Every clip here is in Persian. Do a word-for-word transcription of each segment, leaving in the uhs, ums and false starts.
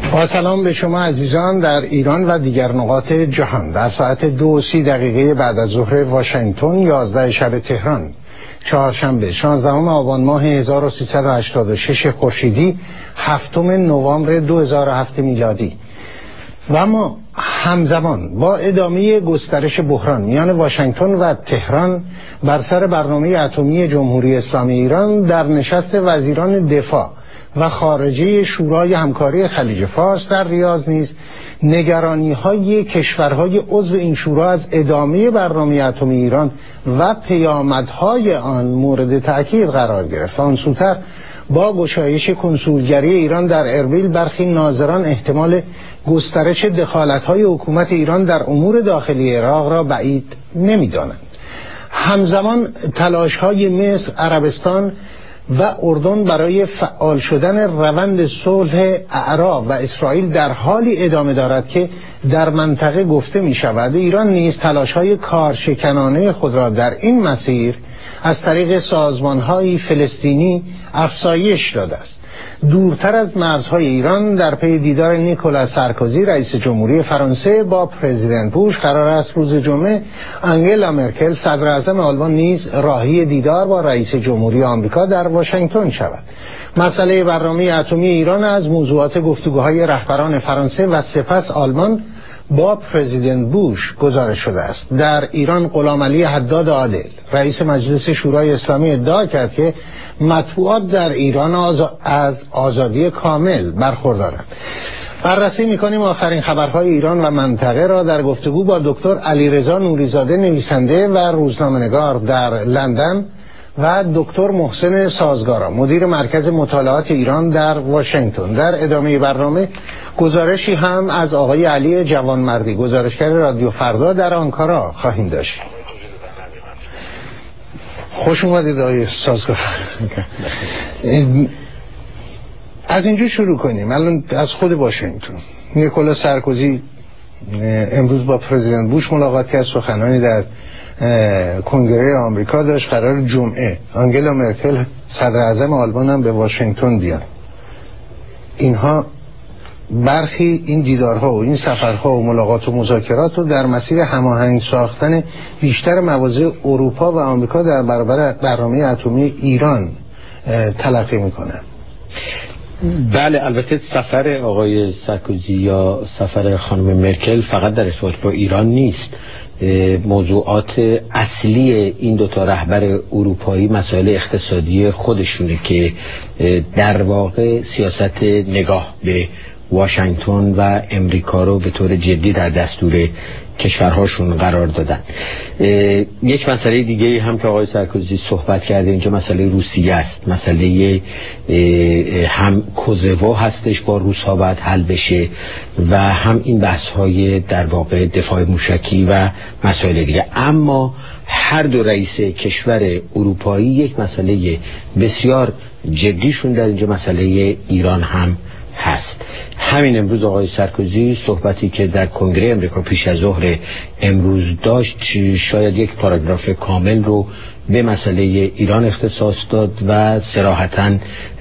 با سلام به شما عزیزان در ایران و دیگر نقاط جهان. در ساعت دو و سی دقیقه بعد از ظهر واشنگتن، یازده شب تهران، چهارشنبه شانزدهم آبان ماه هزار و سیصد و هشتاد و شش خورشیدی، هفتم نوامبر دو هزار و هفت میلادی. و اما همزمان با ادامه گسترش بحران میان واشنگتن و تهران بر سر برنامه اتمی جمهوری اسلامی ایران، در نشست وزیران دفاع و خارجه شورای همکاری خلیج فارس در ریاض نیز نگرانی‌های کشورهای عضو این شورا از ادامه برنامه اتمی ایران و پیامدهای آن مورد تأکید قرار گرفت. آن سوتر با گشایش کنسولگری ایران در اربیل، برخی ناظران احتمال گسترش دخالت‌های حکومت ایران در امور داخلی عراق را بعید نمی‌دانند. همزمان تلاش‌های مصر، عربستان و اردن برای فعال شدن روند صلح اعراب و اسرائیل در حالی ادامه دارد که در منطقه گفته می شود ایران نیز تلاش‌های کارشکنانه خود را در این مسیر از طریق سازمان‌های فلسطینی افزایش داده است. دورتر از مرزهای ایران، در پی دیدار نیکولا سارکوزی رئیس جمهوری فرانسه با پرزیدنت بوش، قرار است روز جمعه آنگلا مرکل صدر اعظم آلمان نیز راهی دیدار با رئیس جمهوری آمریکا در واشنگتن شود. مسئله برنامه اتمی ایران از موضوعات گفتگوهای رهبران فرانسه و سپس آلمان با پرزیدنت بوش گزارش شده است. در ایران غلامعلی حداد عادل، رئیس مجلس شورای اسلامی، ادعا کرد که مطبوعات در ایران از آزادی کامل برخوردارند. بررسی می‌کنیم آخرین خبرهای ایران و منطقه را در گفتگو با دکتر علیرضا نوری‌زاده، نویسنده و روزنامه‌نگار در لندن، و دکتر محسن سازگارا، مدیر مرکز مطالعات ایران در واشنگتن. در ادامه برنامه گزارشی هم از آقای علی جوانمردی، گزارشگر رادیو فردا در آنکارا خواهیم داشت. خوش اومدید آقای سازگارا. از اینجا شروع کنیم. الان از خود واشنگتن. نیکولا سارکوزی امروز با پرزیدنت بوش ملاقات کرد، سخنانی در کنگره آمریکا داشت. قرار جمعه آنگلا مرکل صدر اعظم آلمان هم به واشنگتن بیان. اینها برخی این دیدارها و این سفرها و ملاقات و مذاکرات رو در مسیر هماهنگ ساختن بیشتر مواضع اروپا و آمریکا در برابر برنامه اتمی ایران تلقی میکنن. بله، البته سفر آقای سارکوزی یا سفر خانم مرکل فقط در ارتباط با ایران نیست. موضوعات اصلی این دوتا رهبر اروپایی مسائل اقتصادی خودشونه که در واقع سیاست نگاه به واشنگتن و امریکا رو به طور جدی در دستور کشورهاشون قرار دادن. یک مسئله دیگه هم که آقای سارکوزی صحبت کرده اینجا مسئله روسیه است. مسئله هم کوزوو هستش با روس ها باید حل بشه و هم این بحث های در واقع دفاع موشکی و مسائل دیگه. اما هر دو رئیس کشور اروپایی یک مسئله بسیار جدیشون در اینجا مسئله ایران هم هست. همین امروز آقای سارکوزی صحبتی که در کنگره امریکا پیش از ظهر امروز داشت، شاید یک پاراگراف کامل رو به مسئله ایران اختصاص داد و صراحتاً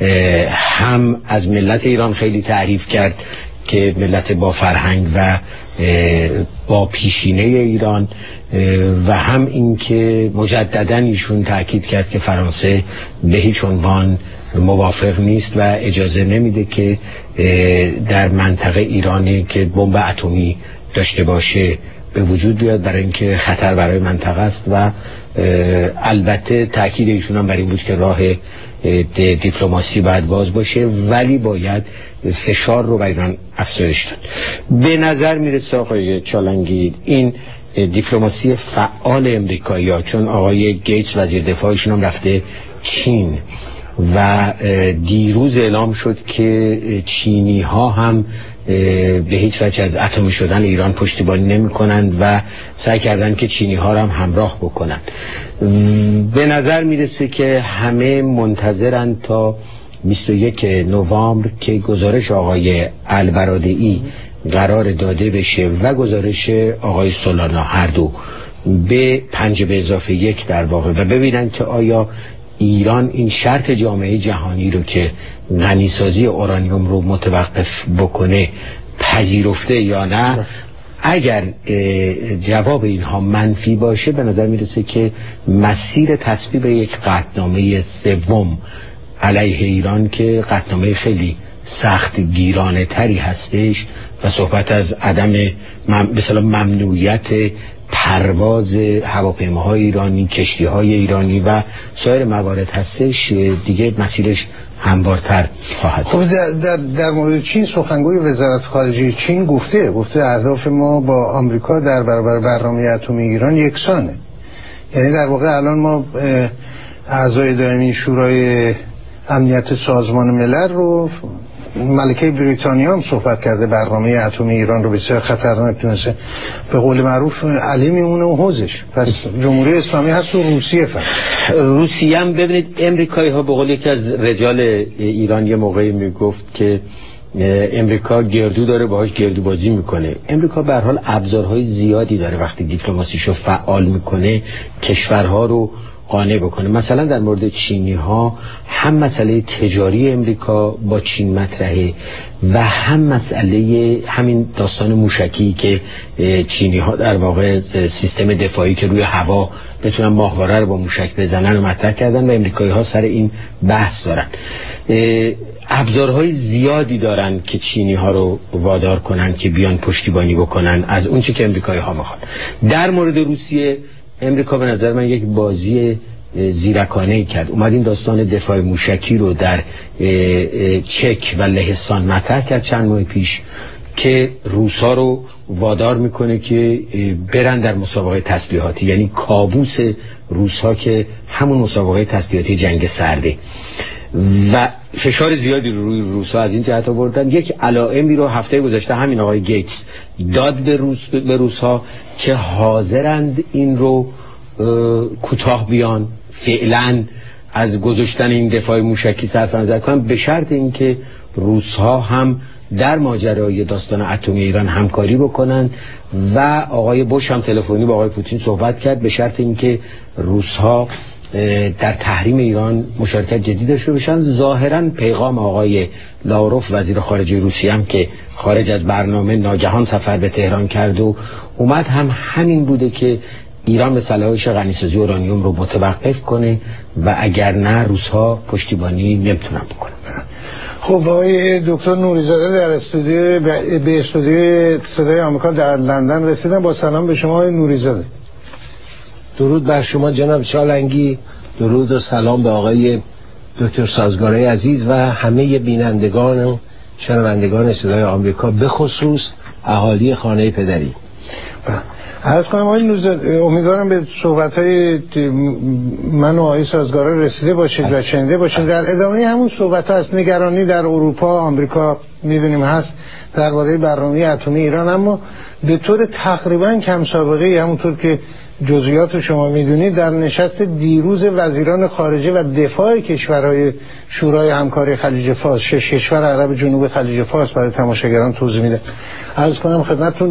هم از ملت ایران خیلی تعریف کرد که ملت با فرهنگ و با پیشینه ایران، و هم این که مجدداً ایشون تأکید کرد که فرانسه به هیچ عنوان موافق نیست و اجازه نمیده که در منطقه ایرانی که بمب اتمی داشته باشه به وجود بیاد، برای اینکه خطر برای منطقه است. و البته تأکید ایشون هم بر این بود که راه دیپلماسی باید باز باشه، ولی باید فشار رو بر ایران افزایش داد. به نظر میرسه آقای چالنگی این دیپلماسی فعال امریکایی ها، چون آقای گیتس وزیر دفاعشون هم رفته چین و دیروز اعلام شد که چینی ها هم به هیچ وجه از اتمی شدن ایران پشتیبانی نمی کنند و سعی کردن که چینی ها را هم همراه بکنند. به نظر میرسه که همه منتظرند تا بیست و یک نوامبر که گزارش آقای البرادعی قرار داده بشه و گزارش آقای سولانا، هر دو به پنج به اضافه یک در واقع، و ببینن که آیا ایران این شرط جامعه جهانی رو که غنیسازی اورانیوم رو متوقف بکنه پذیرفته یا نه. اگر جواب اینها منفی باشه به نظر میرسه که مسیر تصویب یک قطعنامه سوم علیه ایران که قطعنامه خیلی سخت گیرانه تری هستش و صحبت از عدم مم... مثلا ممنوعیت پرواز هواپیماهای ایرانی، کشتی‌های ایرانی و سایر موارد هستش، دیگه مسیرش هموارتر خواهد. خب در, در, در مورد چین سخنگوی وزارت خارجه چین گفته گفته اهداف ما با آمریکا در برابر برنامه اتمی ایران یکسانه. یعنی در واقع الان ما اعضای دائمی شورای امنیت سازمان ملل رو، ملکه بریتانیا هم صحبت کرده برنامه اتمی ایران رو بسیار خطرناک دونسته، به قول معروف علی میمونه و حوزش. پس جمهوری اسلامی هست و روسیه فقط. روسیه هم ببینید امریکایی ها به قول یکی از رجال ایران یه موقعی میگفت که امریکا گردو داره باهاش گردو بازی میکنه. امریکا به هر حال ابزارهای زیادی داره وقتی دیپلماسیشو فعال میکنه کشورها رو قانع بکنه. مثلا در مورد چینی ها هم مسئله تجاری امریکا با چین مطرحه و هم مسئله همین داستان موشکی که چینی ها در واقع سیستم دفاعی که روی هوا بتونن ماهواره رو با موشک بزنن و مطرح کردن و امریکایی ها سر این بحث دارن. ابزارهای زیادی دارن که چینی ها رو وادار کنن که بیان پشتیبانی بکنن از اون چی که امریکایی ها میخوان. در مورد روسیه امریکا به نظر من یک بازی زیرکانه‌ای کرد، اومد این داستان دفاع موشکی رو در چک و لهستان مطرح کرد چند ماه پیش که روسا رو وادار میکنه که برن در مسابقه تسلیحاتی، یعنی کابوس روسا که همون مسابقه تسلیحاتی جنگ سرده و فشار زیادی رو روی روسا از این جهت آوردن. یک علائمی رو هفته گذشته همین آقای گیتس داد به روس به روسا که حاضرند این رو کوتاه بیان فعلا از گذاشتن این دفاع موشکی صرف نظر کنن، به شرط اینکه روس‌ها هم در ماجرای داستان اتمی ایران همکاری بکنن و آقای بوش هم تلفنی با آقای پوتین صحبت کرد به شرط اینکه روس‌ها در تحریم ایران مشارکت جدی داشته باشن. ظاهرا پیغام آقای لاوروف وزیر خارجه روسیه هم که خارج از برنامه ناگهان سفر به تهران کرد و اومد هم همین بوده که ایران به صلاحیت غنیسازی اورانیوم رو متوقف کنه و اگر نه روس‌ها پشتیبانی نمیتونن بکنن. خب آقای دکتر نوری‌زاده در استودیو به استودیو صدای آمریکا در لندن رسیدن. با سلام به شما آقای نوری‌زاده. درود بر شما جناب چالنگی، درود و سلام به آقای دکتر سازگاره عزیز و همه بینندگان و شنوندگان صدای آمریکا، به خصوص اهالی خانه پدری. عرض کنم آقای نوری‌زاده، امیدوارم به صحبت‌های من و آقای سازگاره رسیده باشید و شنیده باشید. در ادامه همون صحبت هست نگرانی در اروپا آمریکا می‌بینیم هست درباره برنامه اتمی ایران، اما به طور تقریبا کم سابقه، همونطور که جزئیات شما میدونید، در نشست دیروز وزیران خارجه و دفاع کشورهای شورای همکاری خلیج فارس، شش کشور عرب جنوب خلیج فارس، برای تماشاگران توضیح میده. عرض کنم خدمتتون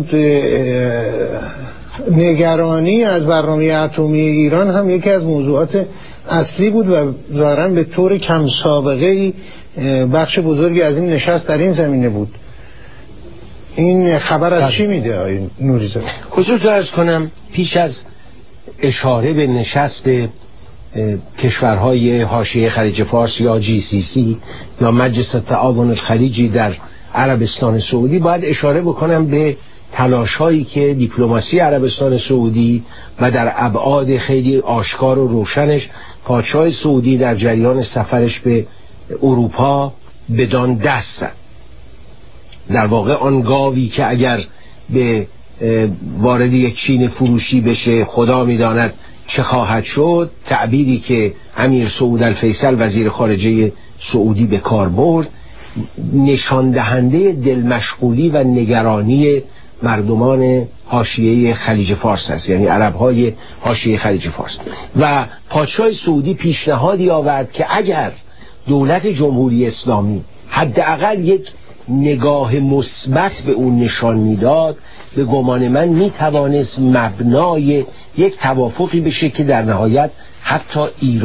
نگرانی از برنامه اتمی ایران هم یکی از موضوعات اصلی بود و ظاهرا به طور کم سابقه ای بخش بزرگی از این نشست در این زمینه بود. این خبر از چی میده آقای نوری‌زاده؟ خصوص عرض کنم پیش از اشاره به نشست کشورهای حاشیه خلیج فارس یا جی سی سی یا مجلس تعاون الخلیجی در عربستان سعودی، باید اشاره بکنم به تلاش‌هایی که دیپلماسی عربستان سعودی و در ابعاد خیلی آشکار و روشنش پادشاه سعودی در جریان سفرش به اروپا بدان دست. در واقع آن گاوی که اگر به وارد یک چین فروشی بشه خدا میداند چه خواهد شد، تعبیری که امیر سعود الفیصل وزیر خارجه سعودی به کار برد، نشان دهنده دلمشغولی و نگرانی مردمان حاشیه خلیج فارس است، یعنی عرب‌های حاشیه خلیج فارس. و پادشاه سعودی پیشنهادی آورد که اگر دولت جمهوری اسلامی حداقل یک نگاه مثبت به اون نشان میداد، به گمان من میتوانست مبنای یک توافقی بشه که در نهایت حتی ایران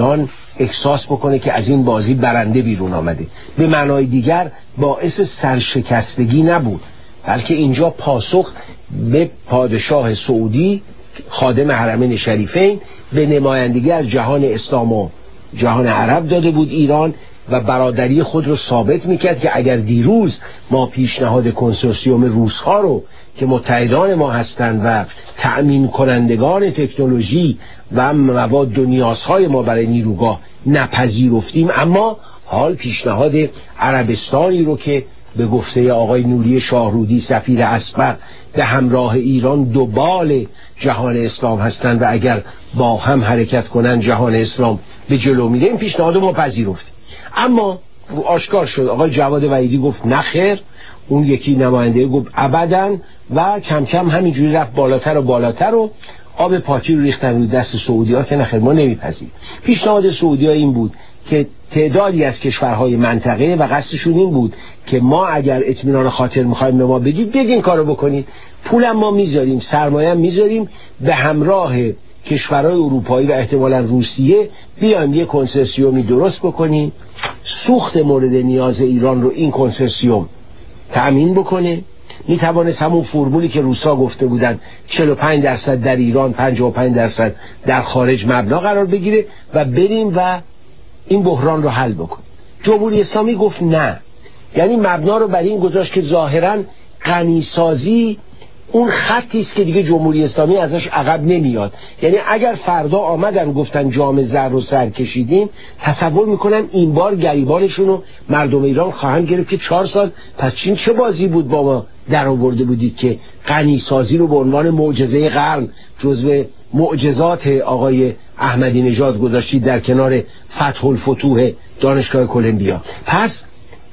احساس بکنه که از این بازی برنده بیرون آمده. به معنای دیگر باعث سرشکستگی نبود، بلکه اینجا پاسخ به پادشاه سعودی خادم حرمین شریفین به نمایندگی از جهان اسلام و جهان عرب داده بود ایران و برادری خود رو ثابت میکرد که اگر دیروز ما پیشنهاد کنسورسیوم روس‌ها رو که متحدان ما هستند و تأمین کنندگان تکنولوژی و مواد و نیازهای ما برای نیروگاه نپذیرفتیم، اما حال پیشنهاد عربستانی رو که به گفته آقای نوری شاهرودی سفیر اسبق به همراه ایران دو بال جهان اسلام هستند و اگر با هم حرکت کنن جهان اسلام به جلو میره، این پیشنهاد ما پذیرفتیم. اما آشکار شد آقای جواد وحیدی گفت نخیر، اون یکی نماینده گفت ابداً و کم کم همینجوری رفت بالاتر و بالاتر و آب پاکی رو ریختن روی دست سعودی‌ها که نخیر ما نمیپذیریم. پیشنهاد سعودی‌ها این بود که تعدادی از کشورهای منطقه و قصدشون این بود که ما اگر اطمینان خاطر می‌خوایم به ما بدید بگین کارو بکنید، پولم ما میذاریم، سرمایه میذاریم، به همراه کشورهای اروپایی و احتمالاً روسیه بیایم یک کنسرسیومی درست بکنیم، سوخت مورد نیاز ایران رو این کنسرسیوم تأمین بکنه. میتوانست همون فرمولی که روسا گفته بودن چهل و پنج درصد در ایران، پنجاه و پنج درصد در خارج مبنا قرار بگیره و بریم و این بحران رو حل بکنیم. جمهوری اسلامی گفت نه، یعنی مبنا رو برای این گذاشت که ظاهراً غنیسازی اون خطی است که دیگه جمهوری اسلامی ازش عقب نمیاد. یعنی اگر فردا آمدن گفتن جام زر رو سر کشیدیم، تصور میکنم این بار گریبانشون رو مردم ایران خواهند گرفت که چهار سال پس چین چه بازی بود بابا در آورده بودید که غنیسازی رو به عنوان معجزه قرن جزو معجزات آقای احمدی نژاد گذاشتید در کنار فتح الفتوح دانشگاه کلمبیا. پس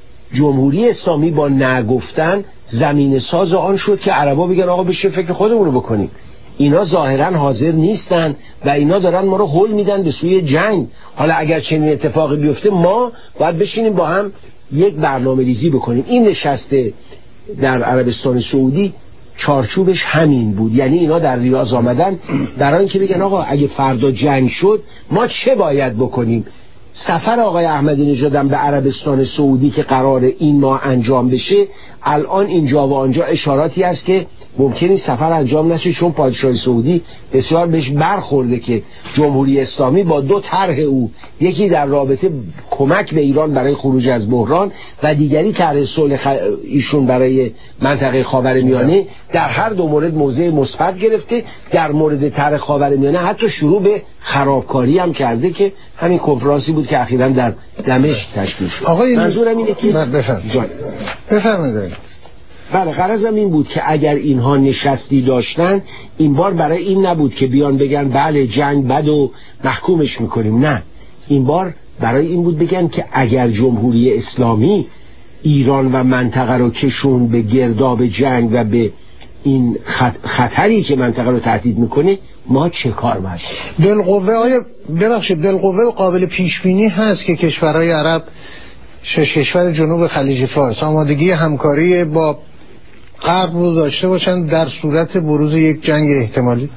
جمهوری اسلامی با نگفتن زمین ساز آن شد که عربا بگن آقا بشه فکر خودمون رو بکنیم. اینا ظاهرا حاضر نیستن و اینا دارن ما رو هول میدن به سوی جنگ. حالا اگر چنین اتفاقی بیفته ما باید بشینیم با هم یک برنامه ریزی بکنیم. این نشسته در عربستان سعودی چارچوبش همین بود، یعنی اینا در ریاض آمدن برای اینکه بگن آقا اگه فردا جنگ شد ما چه باید بکنیم. سفر آقای احمدی نژاد به عربستان سعودی که قرار این ماه انجام بشه، الان اینجا و آنجا اشاراتی هست که ممکنه سفر انجام نشه، چون پادشاه سعودی بسیار بهش برخورده که جمهوری اسلامی با دو طرح او، یکی در رابطه کمک به ایران برای خروج از بحران و دیگری طرح صلح خ... ایشون برای منطقه خاورمیانه، در هر دو مورد موضع مثبت گرفته. در مورد طرح خاورمیانه حتی شروع به خرابکاری هم کرده که همین کنفرانسی بود که اخیراً در دمشق تشکیل شد. آقای منظورم اینه که بفرمایید بفرمایید بله، غرضم این بود که اگر اینها نشستی داشتن این بار برای این نبود که بیان بگن بله جنگ بد و محکومش میکنیم، نه، این بار برای این بود بگن که اگر جمهوری اسلامی ایران و منطقه رو کشون به گرداب جنگ و به این خطری که منطقه رو تهدید میکنه ما چه کار باید؟ بالقوه آیا ببخشید بالقوه قابل پیش بینی هست که کشورهای عرب، شش کشور جنوب خلیج فارس آمادگی همکاری با غرب رو داشته باشن در صورت بروز یک جنگ احتمالی؟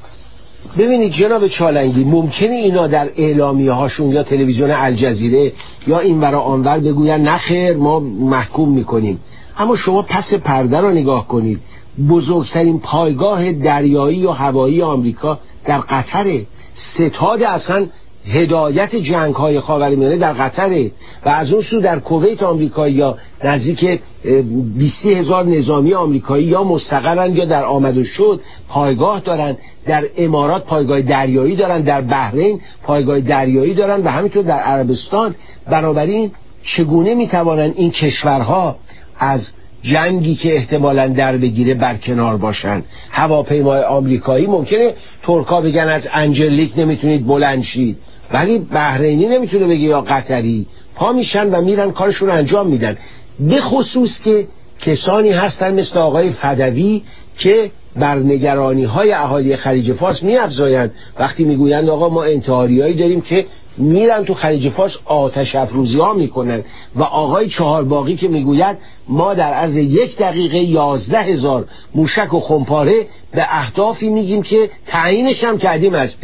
ببینید جناب چالنگی، ممکنه اینا در اعلامیه هاشون یا تلویزیون الجزیره یا این ورا آنور بگوین نخیر ما محکوم میکنیم، اما شما پس پرده رو نگاه کنید. بزرگترین پایگاه دریایی و هوایی آمریکا در قطره، ستاد اصلا هدایت جنگ های خاورمیانه در قطره و از اون سو در کویت آمریکایی یا نزدیک بیست هزار نظامی آمریکایی یا مستقرن یا در آمد و شد پایگاه دارن، در امارات پایگاه دریایی دارن، در بحرین پایگاه دریایی دارن و همینطور در عربستان. بنابراین چگونه میتوانن این کشورها از جنگی که احتمالاً در بگیره برکنار باشن؟ هواپیمای آمریکایی ممکنه ترکا بگن از انجلیک نمیتونید بلند شید، ولی بحرینی نمیتونه بگه یا قطری، پا میشن و میرن کارشون رو انجام میدن. به خصوص که کسانی هستن مثل آقای فدوی که بر نگرانی های اهالی خلیج فارس میافزایند وقتی میگویند آقا ما انتحاریایی داریم که میرن تو خلیج فارس آتش افروزی ها میکنن، و آقای چهارباغی که میگوید ما در عرض یک دقیقه یازده هزار موشک و خمپاره به اهدافی میگیم که تعیینش هم کردیم از پیش.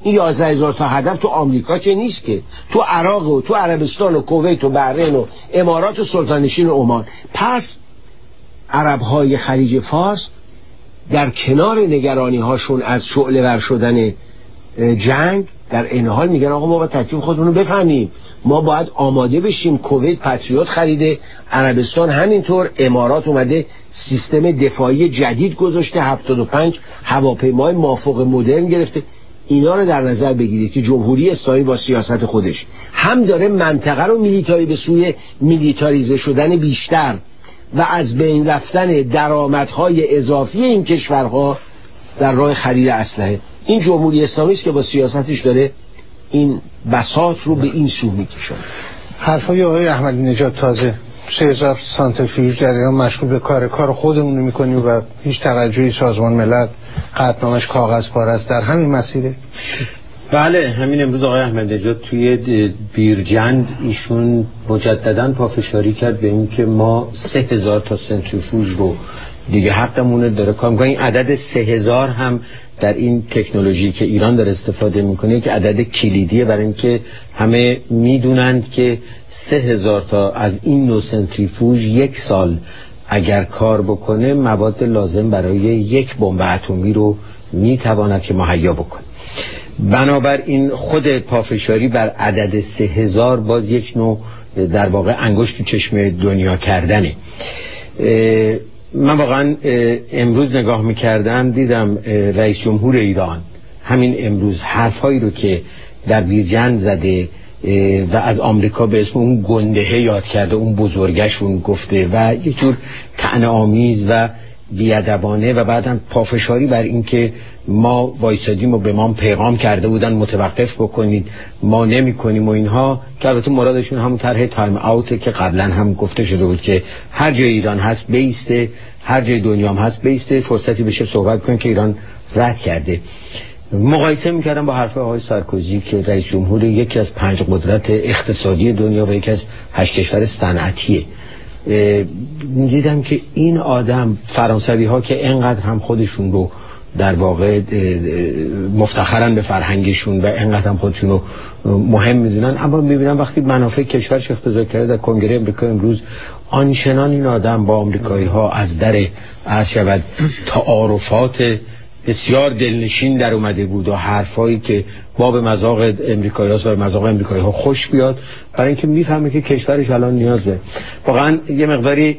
این یازده هزار تا هدف تو آمریکا که نیست، که تو عراق و تو عربستان و کویت و بحرین و امارات و سلطنت‌نشین عمان. پس عرب‌های خلیج فارس در کنار نگرانی هاشون از شعله ور شدن جنگ در این حال میگن آقا ما باید تکلیف خودمون رو بفهمیم، ما باید آماده بشیم. کویت پتریوت خریده، عربستان همینطور، امارات اومده سیستم دفاعی جدید گذاشته، هفتاد و پنج هواپیمای مافوق مدرن گرفته. اینا رو در نظر بگیرید که جمهوری اسلامی با سیاست خودش هم داره منطقه رو میلیتاری به سوی میلیتاریزه شدن بیشتر و از بین رفتن درآمدهای اضافی این کشورها در راه خرید اسلحه. این جمهوری اسلامی است که با سیاستش داره این بساط رو به این سو میکشه. حرفای آقای احمدی نژاد تازه سه هزار سانتریفیوژ در ایران مشغول به کار کار خودمون میکنیم و هیچ توجهی سازمان ملل قطعنامش کاغذ پاره است، در همین مسیره؟ بله، همین امروز آقای احمدی نژاد توی بیرجند ایشون مجددا پافشاری کرد به این که ما سه هزار تا سنتریفیوژ رو دیگه حقمونه داره کار میکنه. این عدد سه هزار هم در این تکنولوژی که ایران داره استفاده میکنه که عدد کلیدیه، برای اینکه همه میدونند که سه هزار تا از این نوع سنتریفیوژ یک سال اگر کار بکنه مواد لازم برای یک بمب اتمی رو میتواند که مهیا بکنه. بنابراین خود پافشاری بر عدد سه هزار باز یک نوع در واقع انگشت تو چشم دنیا کردنه. من واقعا امروز نگاه میکردم دیدم رئیس جمهور ایران همین امروز حرفهایی رو که در بیرجند زده و از آمریکا به اسم اون گندهه یاد کرده، اون بزرگشون گفته و یک جور طعنه‌آمیز و بیادبانه و بعدم پافشاری بر این که ما وایسادیم و به ما پیغام کرده بودن متوقف بکنید، ما نمی کنیم و اینها، که البته مرادشون همون طرح تایم اوته که قبلا هم گفته شده بود که هر جای ایران هست بیسته، هر جای دنیا هم هست بیسته، فرصتی بشه صحبت کنیم که ایران رد کرده. مقایسه میکردم با حرف آقای سارکوزی که رئیس جمهور یکی از پنج قدرت اقتصادی دنیا و یکی از هشت کشور صنعتیه. دیدم که این آدم، فرانسوی ها که انقدر هم خودشون رو در واقع مفتخرن به فرهنگشون و انقدر هم خودشون رو مهم میدونن، اما میبینم وقتی منافع کشورش اختزا کرده در کنگره امریکا امروز آنچنان این آدم با آمریکایی ها از در عرض شود تعارفات بسیار دلنشین در اومده بود و حرفایی که با به مذاق امریکایی ها و مذاق امریکایی ها خوش بیاد، برای اینکه میفهمه که کشورش الان نیازه. واقعا یه مقداری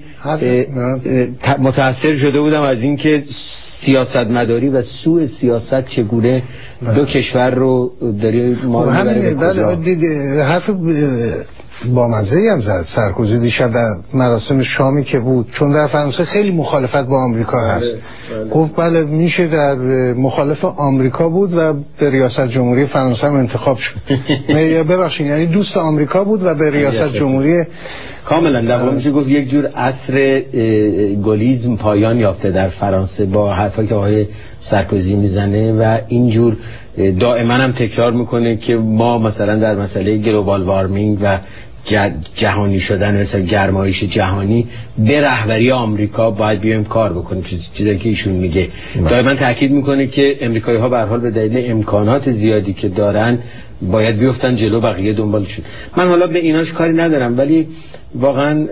متاثر شده بودم از اینکه سیاستمداری و سوء سیاست چگونه دو کشور رو داره ما میبره به کجا. حرف با مزه‌ای هم زد سارکوزی دیشب در مراسم شامی که بود، چون در فرانسه خیلی مخالفت با آمریکا هست. بله، بله. گفت بله میشه در مخالف آمریکا بود و به ریاست جمهوری فرانسه هم انتخاب شد. ببخشید یعنی دوست آمریکا بود و به ریاست جمهوری کاملا در واقع میشه گفت یک جور عصر گلیزم پایان یافته در فرانسه با حرفایی که آقای سارکوزی میزنه و اینجور دائما هم تکرار میکنه که ما مثلا در مسئله گلوبال وارمینگ و جهانی شدن، مثلا گرمایش جهانی، به رهبری آمریکا باید بیایم کار بکنیم. چیزی که ایشون میگه دائما تاکید میکنه که امریکایی ها به هر حال به دلیل امکانات زیادی که دارن باید بیفتن جلو، بقیه دنبالشون. من حالا به ایناش کاری ندارم، ولی واقعا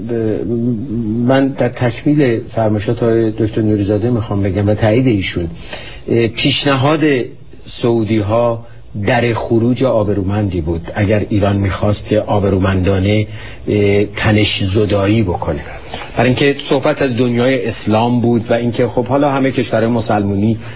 من در تکمیل فرمایشات آقای دکتر نوری‌زاده میخوام بگم و تایید ایشون، پیشنهاد سعودی ها در خروج آبرومندی بود اگر ایران میخواست که آبرومندانه تنش زدایی بکنه، برای اینکه صحبت از دنیای اسلام بود و اینکه خب حالا همه کشورهای مسلمانی